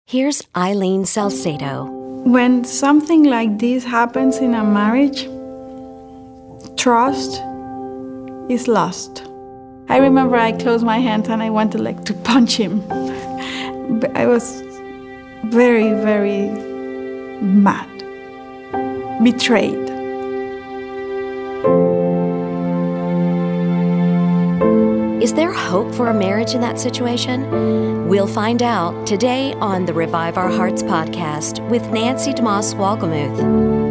Here's Eileen Salcedo. When something like this happens in a marriage, trust is lost. I remember I closed my hands and I wanted to punch him. But I was very, very mad, betrayed. Is there hope for a marriage in that situation? We'll find out today on the Revive Our Hearts podcast with Nancy DeMoss Wolgemuth.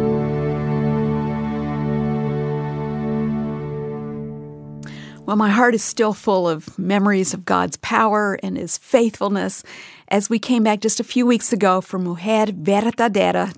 Well, my heart is still full of memories of God's power and His faithfulness as we came back just a few weeks ago from Mujer Verdadera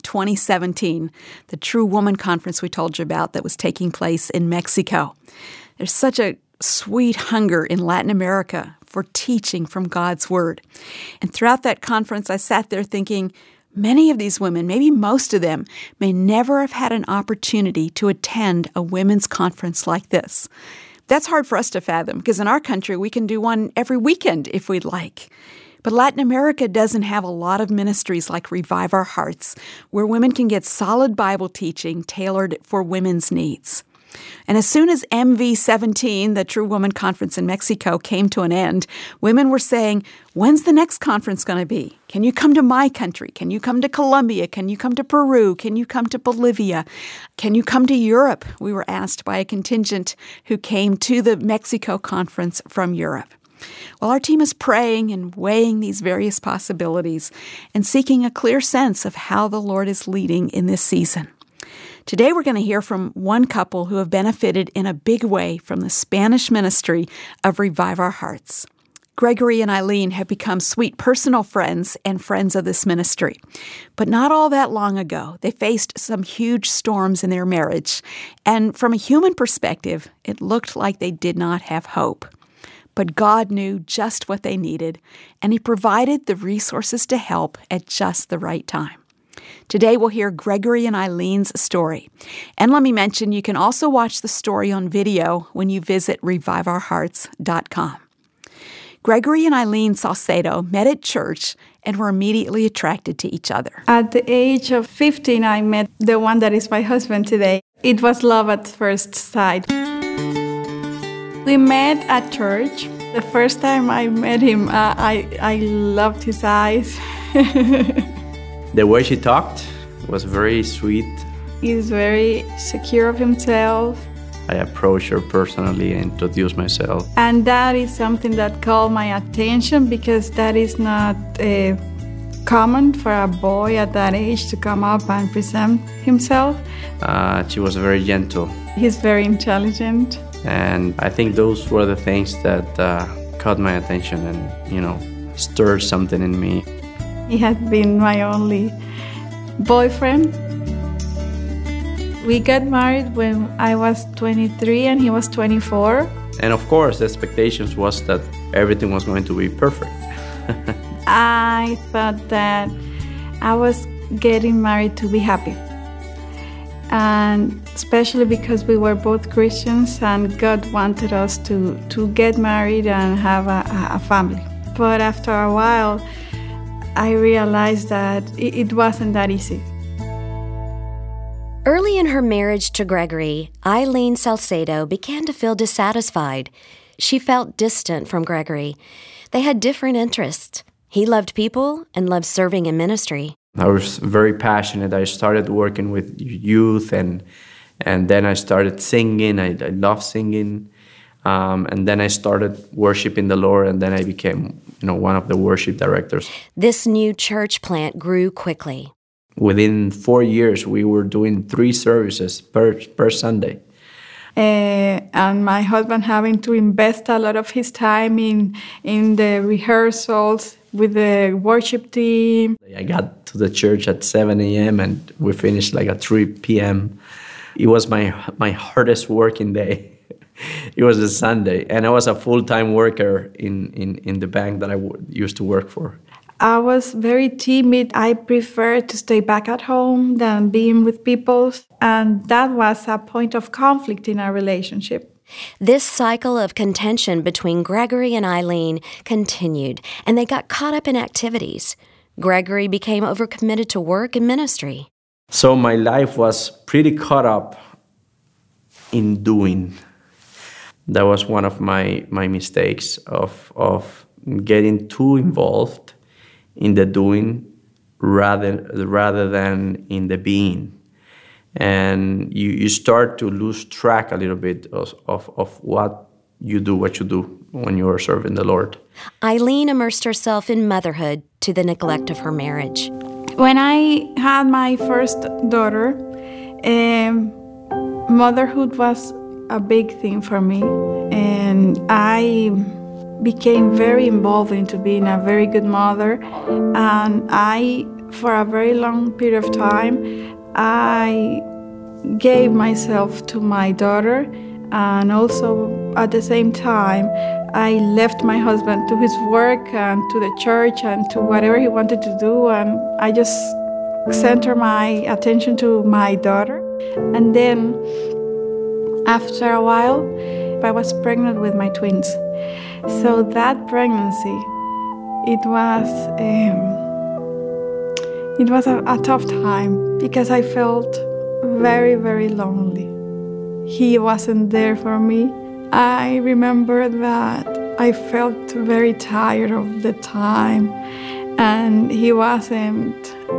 2017, the True Woman Conference we told you about that was taking place in Mexico. There's such a sweet hunger in Latin America for teaching from God's Word. And throughout that conference, I sat there thinking, many of these women, maybe most of them, may never have had an opportunity to attend a women's conference like this. That's hard for us to fathom because in our country, we can do one every weekend if we'd like. But Latin America doesn't have a lot of ministries like Revive Our Hearts, where women can get solid Bible teaching tailored for women's needs. And as soon as MV17, the True Woman Conference in Mexico, came to an end, women were saying, when's the next conference going to be? Can you come to my country? Can you come to Colombia? Can you come to Peru? Can you come to Bolivia? Can you come to Europe? We were asked by a contingent who came to the Mexico conference from Europe. Well, our team is praying and weighing these various possibilities and seeking a clear sense of how the Lord is leading in this season. Today we're going to hear from one couple who have benefited in a big way from the Spanish ministry of Revive Our Hearts. Gregory and Eileen have become sweet personal friends and friends of this ministry. But not all that long ago, they faced some huge storms in their marriage. And from a human perspective, it looked like they did not have hope. But God knew just what they needed, and He provided the resources to help at just the right time. Today we'll hear Gregory and Eileen's story. And let me mention, you can also watch the story on video when you visit reviveourhearts.com. Gregory and Eileen Salcedo met at church and were immediately attracted to each other. At the age of 15, I met the one that is my husband today. It was love at first sight. We met at church. The first time I met him, I loved his eyes. The way she talked was very sweet. He's very secure of himself. I approached her personally and introduced myself. And that is something that called my attention because that is not common for a boy at that age to come up and present himself. She was very gentle. He's very intelligent. And I think those were the things that caught my attention and, stirred something in me. He had been my only boyfriend. We got married when I was 23 and he was 24. And of course, the expectations was that everything was going to be perfect. I thought that I was getting married to be happy. And especially because we were both Christians and God wanted us to get married and have a family. But after a while, I realized that it wasn't that easy. Early in her marriage to Gregory, Eileen Salcedo began to feel dissatisfied. She felt distant from Gregory. They had different interests. He loved people and loved serving in ministry. I was very passionate. I started working with youth and then I started singing. I love singing. And then I started worshiping the Lord, and then I became, one of the worship directors. This new church plant grew quickly. Within 4 years, we were doing 3 services per Sunday. And my husband having to invest a lot of his time in the rehearsals with the worship team. I got to the church at 7 a.m. and we finished at 3 p.m. It was my hardest working day. It was a Sunday, and I was a full-time worker in the bank that I used to work for. I was very timid. I preferred to stay back at home than being with people, and that was a point of conflict in our relationship. This cycle of contention between Gregory and Eileen continued, and they got caught up in activities. Gregory became overcommitted to work and ministry. So my life was pretty caught up in doing. That was one of my mistakes of getting too involved in the doing rather than in the being. And you start to lose track a little bit of what you do when you are serving the Lord. Eileen immersed herself in motherhood to the neglect of her marriage. When I had my first daughter, motherhood was a big thing for me. And I became very involved into being a very good mother. And for a very long period of time, I gave myself to my daughter, and also at the same time I left my husband to his work and to the church and to whatever he wanted to do, and I just centered my attention to my daughter. And then after a while I was pregnant with my twins. So that pregnancy, it was a tough time because I felt very, very lonely. He wasn't there for me. I remember that I felt very tired of the time, and he wasn't.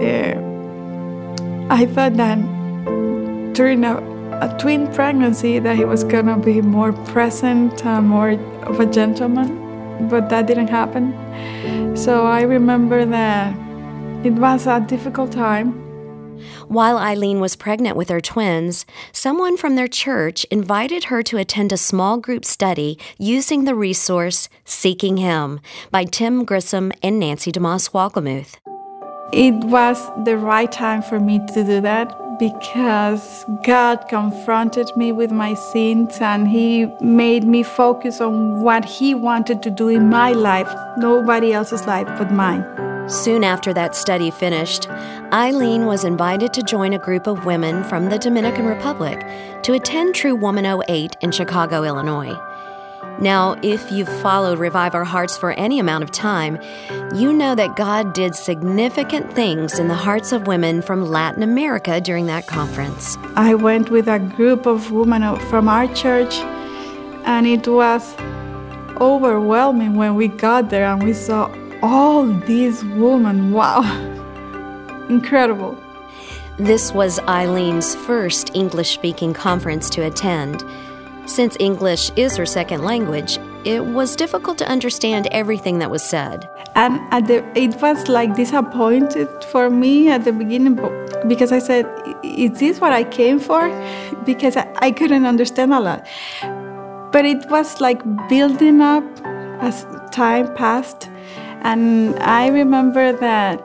I thought that during a twin pregnancy that he was gonna be more present and more of a gentleman, but that didn't happen. So I remember that it was a difficult time. While Eileen was pregnant with her twins, someone from their church invited her to attend a small group study using the resource Seeking Him by Tim Grissom and Nancy DeMoss Walkemuth. It was the right time for me to do that because God confronted me with my sins and He made me focus on what He wanted to do in my life, nobody else's life but mine. Soon after that study finished, Eileen was invited to join a group of women from the Dominican Republic to attend True Woman 08 in Chicago, Illinois. Now, if you've followed Revive Our Hearts for any amount of time, you know that God did significant things in the hearts of women from Latin America during that conference. I went with a group of women from our church, and it was overwhelming when we got there and we saw all these women. Wow, incredible. This was Eileen's first English-speaking conference to attend. Since English is her second language, it was difficult to understand everything that was said. And it was like disappointed for me at the beginning because I said, is this what I came for? Because I couldn't understand a lot. But it was like building up as time passed. And I remember that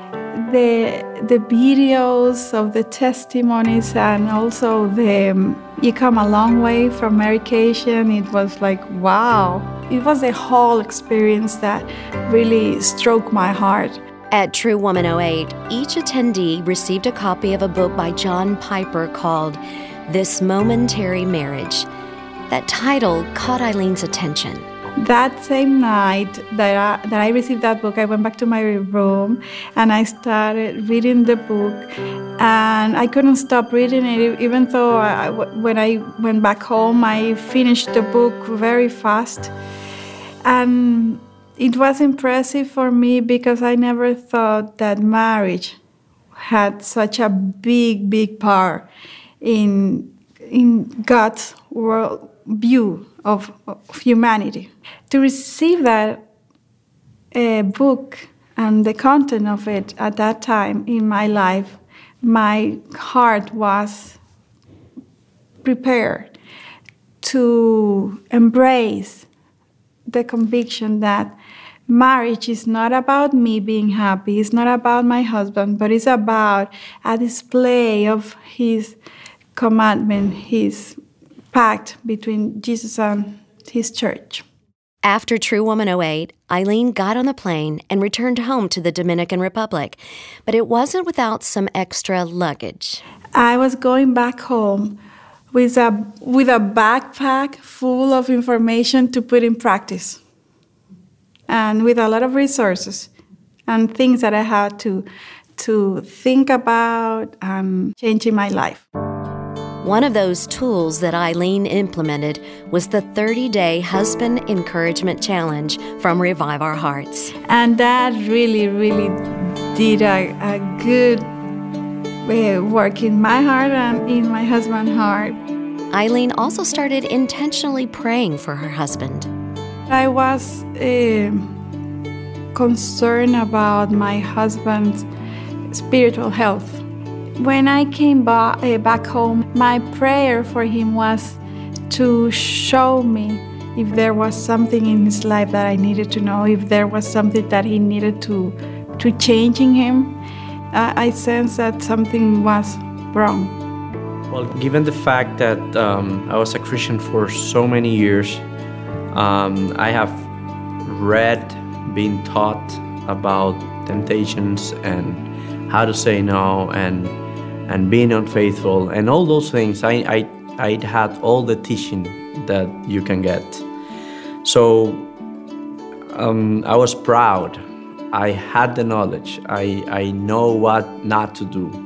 the videos of the testimonies and also you come a long way from Mary Cation. It was like, wow. It was a whole experience that really stroked my heart. At True Woman 08, each attendee received a copy of a book by John Piper called This Momentary Marriage. That title caught Eileen's attention. That same night that I received that book, I went back to my room and I started reading the book, and I couldn't stop reading it, even though when I went back home, I finished the book very fast. And it was impressive for me because I never thought that marriage had such a big, big part in God's world view of humanity. To receive that book and the content of it at that time in my life, my heart was prepared to embrace the conviction that marriage is not about me being happy, it's not about my husband, but it's about a display of His commandment, His pact between Jesus and His church. After True Woman 08, Eileen got on the plane and returned home to the Dominican Republic, but it wasn't without some extra luggage. I was going back home with a backpack full of information to put in practice and with a lot of resources. and things that I had to think about and change in my life. One of those tools that Eileen implemented was the 30-day Husband Encouragement Challenge from Revive Our Hearts. And that really, really did a good work in my heart and in my husband's heart. Eileen also started intentionally praying for her husband. I was concerned about my husband's spiritual health. When I came back home, my prayer for him was to show me if there was something in his life that I needed to know, if there was something that he needed to change in him. I sensed that something was wrong. Well, given the fact that I was a Christian for so many years, I have read, been taught about temptations and how to say no and being unfaithful and all those things. I had all the teaching that you can get. So I was proud. I had the knowledge. I know what not to do.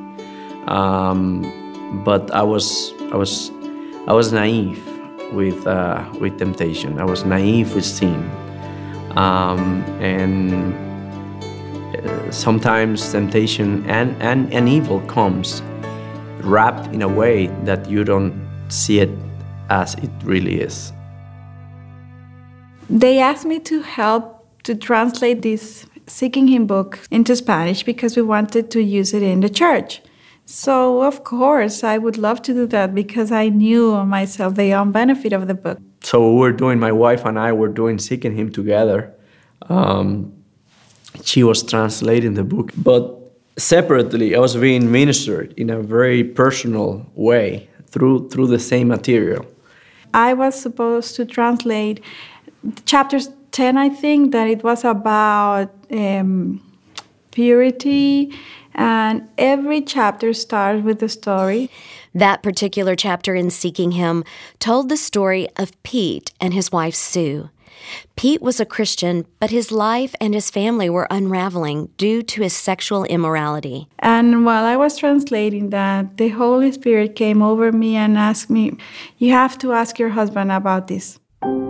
But I was naive with temptation. I was naive with sin, and sometimes temptation and evil comes wrapped in a way that you don't see it as it really is. They asked me to help to translate this Seeking Him book into Spanish because we wanted to use it in the church. So, of course, I would love to do that because I knew myself the own benefit of the book. So my wife and I were doing Seeking Him together. She was translating the book, but separately I was being ministered in a very personal way through the same material. I was supposed to translate chapter 10, I think, that it was about purity, and every chapter starts with a story. That particular chapter in Seeking Him told the story of Pete and his wife Sue. Pete was a Christian, but his life and his family were unraveling due to his sexual immorality. And while I was translating that, the Holy Spirit came over me and asked me, "You have to ask your husband about this."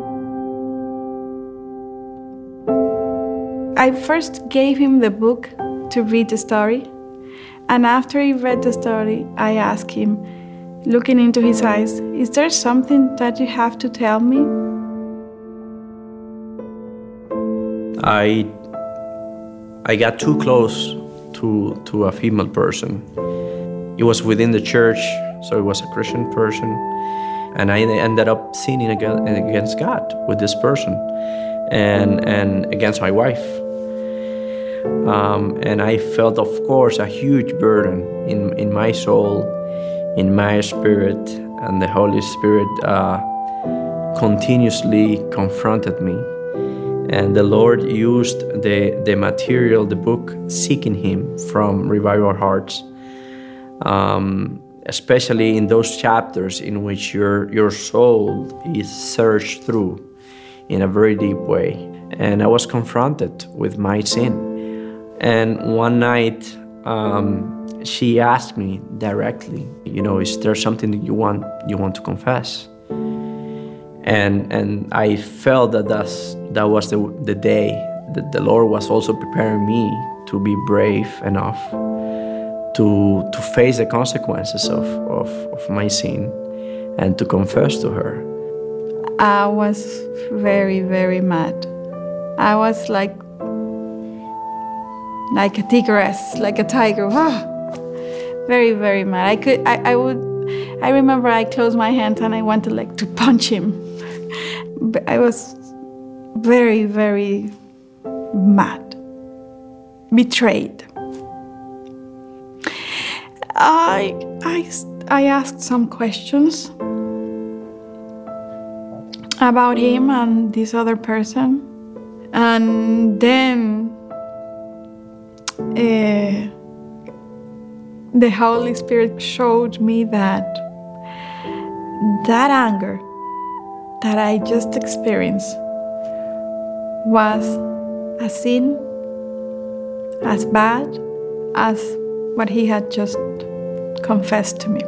I first gave him the book to read the story, and after he read the story, I asked him, looking into his eyes, "Is there something that you have to tell me?" I got too close to a female person. It was within the church, so it was a Christian person, and I ended up sinning against God with this person and against my wife. And I felt, of course, a huge burden in my soul, in my spirit, and the Holy Spirit continuously confronted me. And the Lord used the material, the book, Seeking Him from Revive Our Hearts, especially in those chapters in which your soul is searched through in a very deep way. And I was confronted with my sin. And one night, she asked me directly, is there something that you want to confess? And I felt that was the day that the Lord was also preparing me to be brave enough to face the consequences of my sin and to confess to her. I was very, very mad. I was like a tigress, like a tiger. Very, very mad. I remember I closed my hands and I wanted to punch him. But I was very, very mad, betrayed. I asked some questions about him and this other person, and then the Holy Spirit showed me that anger that I just experienced was a sin as bad as what he had just confessed to me.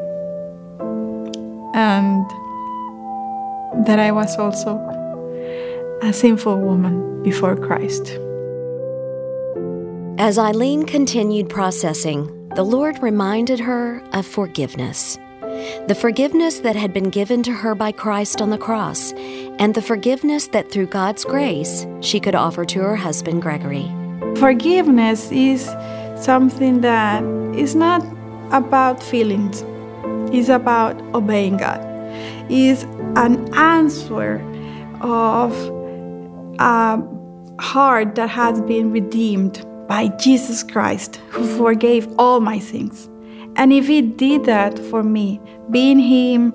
And that I was also a sinful woman before Christ. As Eileen continued processing, the Lord reminded her of forgiveness. The forgiveness that had been given to her by Christ on the cross, and the forgiveness that through God's grace she could offer to her husband, Gregory. Forgiveness is something that is not about feelings. It's about obeying God. It's an answer of a heart that has been redeemed by Jesus Christ, who forgave all my sins. And if He did that for me, being Him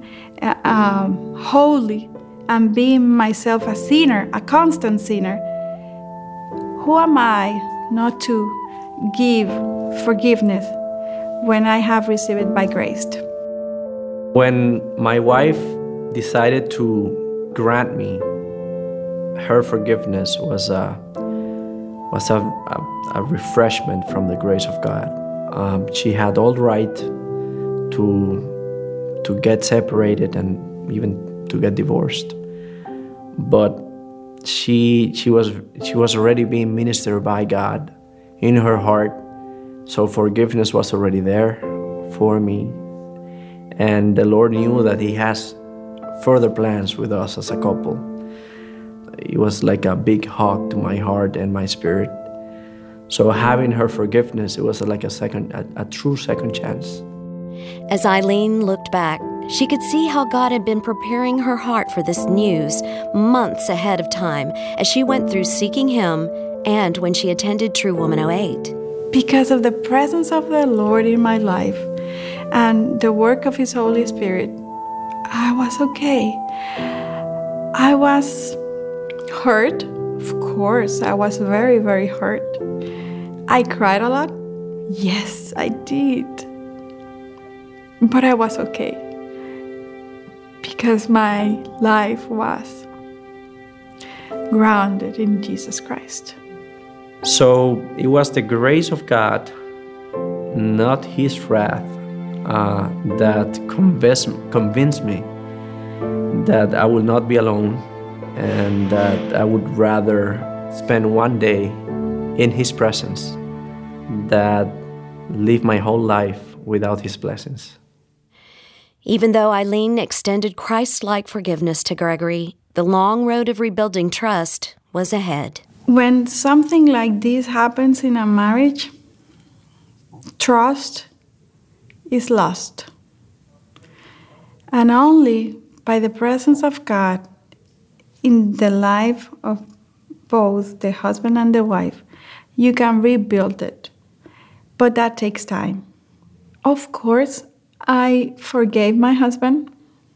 holy and being myself a sinner, a constant sinner, who am I not to give forgiveness when I have received it by grace? When my wife decided to grant me her forgiveness was a refreshment from the grace of God. She had all right to get separated and even to get divorced, but she was already being ministered by God in her heart, so forgiveness was already there for me, and the Lord knew that He has further plans with us as a couple. It was like a big hug to my heart and my spirit. So having her forgiveness, it was like a true second chance. As Eileen looked back, she could see how God had been preparing her heart for this news months ahead of time as she went through seeking Him and when she attended True Woman 08. Because of the presence of the Lord in my life and the work of His Holy Spirit, I was okay. I was hurt, of course. I was very, very hurt. I cried a lot. Yes, I did. But I was okay because my life was grounded in Jesus Christ. So it was the grace of God, not His wrath, that convinced me that I will not be alone and that I would rather spend one day in His presence than live my whole life without His blessings. Even though Eileen extended Christ-like forgiveness to Gregory, the long road of rebuilding trust was ahead. When something like this happens in a marriage, trust is lost. And only by the presence of God in the life of both the husband and the wife, you can rebuild it. But that takes time. Of course, I forgave my husband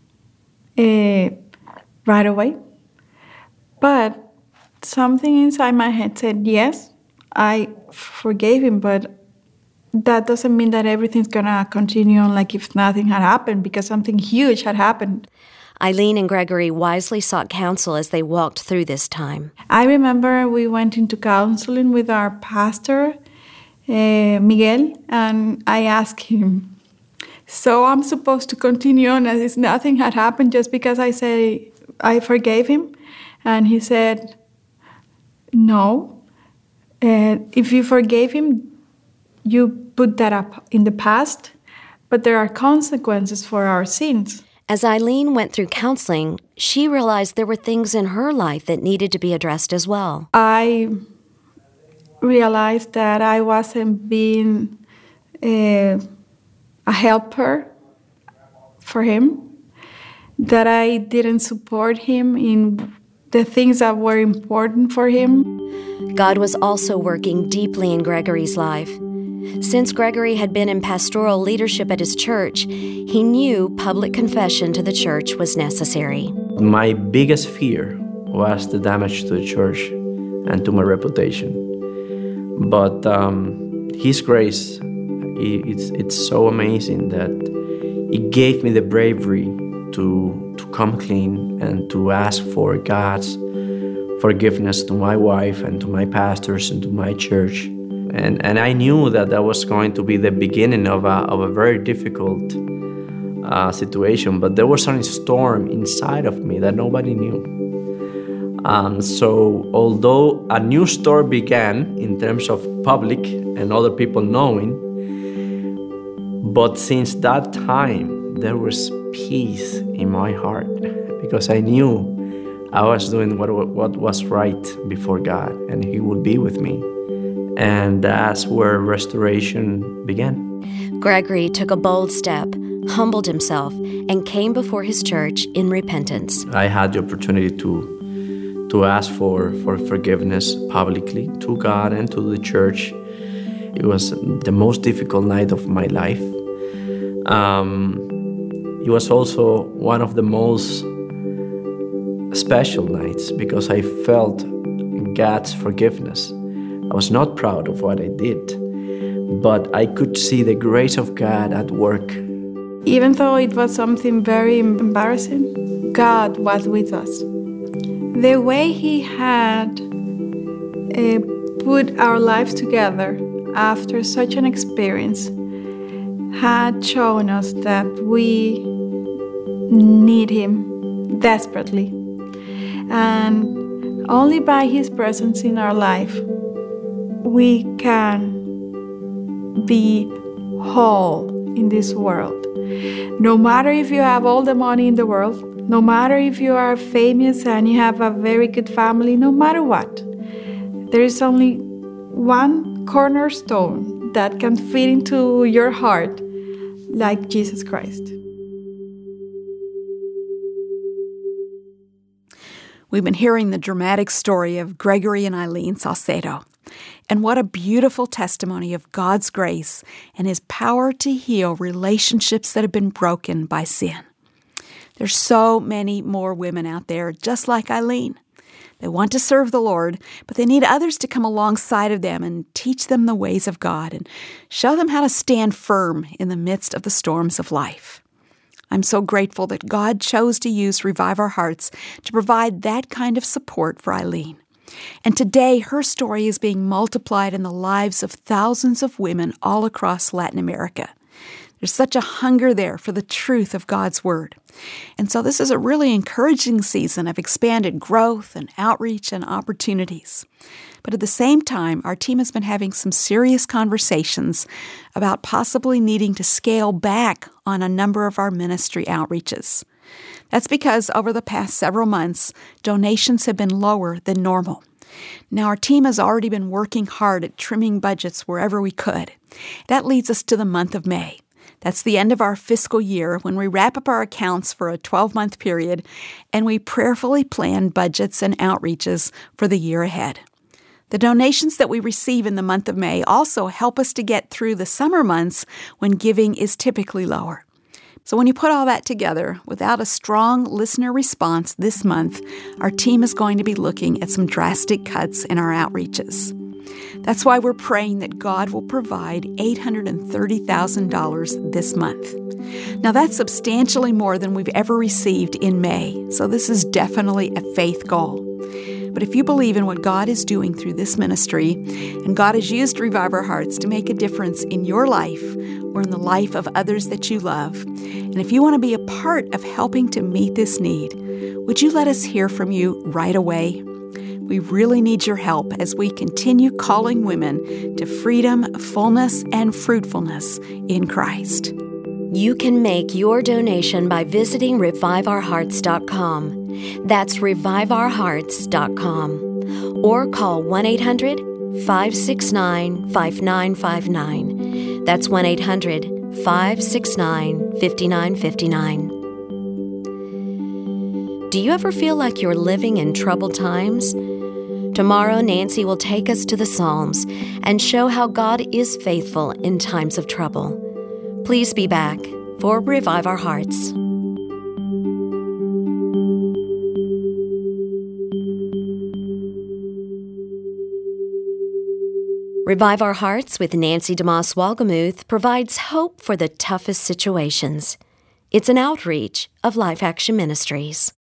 right away. But something inside my head said, yes, I forgave him, but that doesn't mean that everything's gonna continue on like if nothing had happened, because something huge had happened. Eileen and Gregory wisely sought counsel as they walked through this time. I remember we went into counseling with our pastor, Miguel, and I asked him, so I'm supposed to continue on as if nothing had happened just because I say I forgave him? And he said, no. If you forgave him, you put that up in the past, but there are consequences for our sins. As Eileen went through counseling, she realized there were things in her life that needed to be addressed as well. I realized that I wasn't being a helper for him, that I didn't support him in the things that were important for him. God was also working deeply in Gregory's life. Since Gregory had been in pastoral leadership at his church, he knew public confession to the church was necessary. My biggest fear was the damage to the church and to my reputation. But His grace, it's so amazing that it gave me the bravery to come clean and to ask for God's forgiveness to my wife and to my pastors and to my church. And I knew that was going to be the beginning of a very difficult situation, but there was a storm inside of me that nobody knew. So although a new story began in terms of public and other people knowing, but since that time there was peace in my heart because I knew I was doing what was right before God and He would be with me. And that's where restoration began. Gregory took a bold step, humbled himself, and came before his church in repentance. I had the opportunity to ask for forgiveness publicly to God and to the church. It was the most difficult night of my life. It was also one of the most special nights because I felt God's forgiveness. I was not proud of what I did, but I could see the grace of God at work. Even though it was something very embarrassing, God was with us. The way He had put our lives together after such an experience had shown us that we need Him desperately. And only by His presence in our life we can be whole in this world. No matter if you have all the money in the world, no matter if you are famous and you have a very good family, no matter what, there is only one cornerstone that can fit into your heart, like Jesus Christ. We've been hearing the dramatic story of Gregory and Eileen Salcedo. And what a beautiful testimony of God's grace and His power to heal relationships that have been broken by sin. There's so many more women out there just like Eileen. They want to serve the Lord, but they need others to come alongside of them and teach them the ways of God and show them how to stand firm in the midst of the storms of life. I'm so grateful that God chose to use Revive Our Hearts to provide that kind of support for Eileen. And today, her story is being multiplied in the lives of thousands of women all across Latin America. There's such a hunger there for the truth of God's Word. And so this is a really encouraging season of expanded growth and outreach and opportunities. But at the same time, our team has been having some serious conversations about possibly needing to scale back on a number of our ministry outreaches. That's because over the past several months, donations have been lower than normal. Now, our team has already been working hard at trimming budgets wherever we could. That leads us to the month of May. That's the end of our fiscal year when we wrap up our accounts for a 12-month period and we prayerfully plan budgets and outreaches for the year ahead. The donations that we receive in the month of May also help us to get through the summer months when giving is typically lower. So when you put all that together, without a strong listener response this month, our team is going to be looking at some drastic cuts in our outreaches. That's why we're praying that God will provide $830,000 this month. Now, that's substantially more than we've ever received in May, so this is definitely a faith goal. But if you believe in what God is doing through this ministry, and God has used Revive Our Hearts to make a difference in your life or in the life of others that you love, and if you want to be a part of helping to meet this need, would you let us hear from you right away? We really need your help as we continue calling women to freedom, fullness, and fruitfulness in Christ. You can make your donation by visiting reviveourhearts.com. That's reviveourhearts.com. Or call 1-800-569-5959. That's 1-800-569-5959. Do you ever feel like you're living in troubled times? Tomorrow, Nancy will take us to the Psalms and show how God is faithful in times of trouble. Please be back for Revive Our Hearts. Revive Our Hearts with Nancy DeMoss Wolgemuth provides hope for the toughest situations. It's an outreach of Life Action Ministries.